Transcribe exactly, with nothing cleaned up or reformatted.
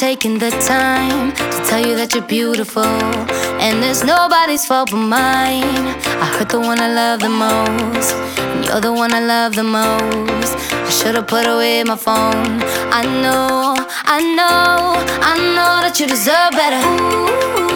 taking the time to tell you that you're beautiful, and it's nobody's fault but mine. I hurt the one I love the most, and you're the one I love the most. I should've put away my phone. I know, I know, I know that you deserve better. Ooh.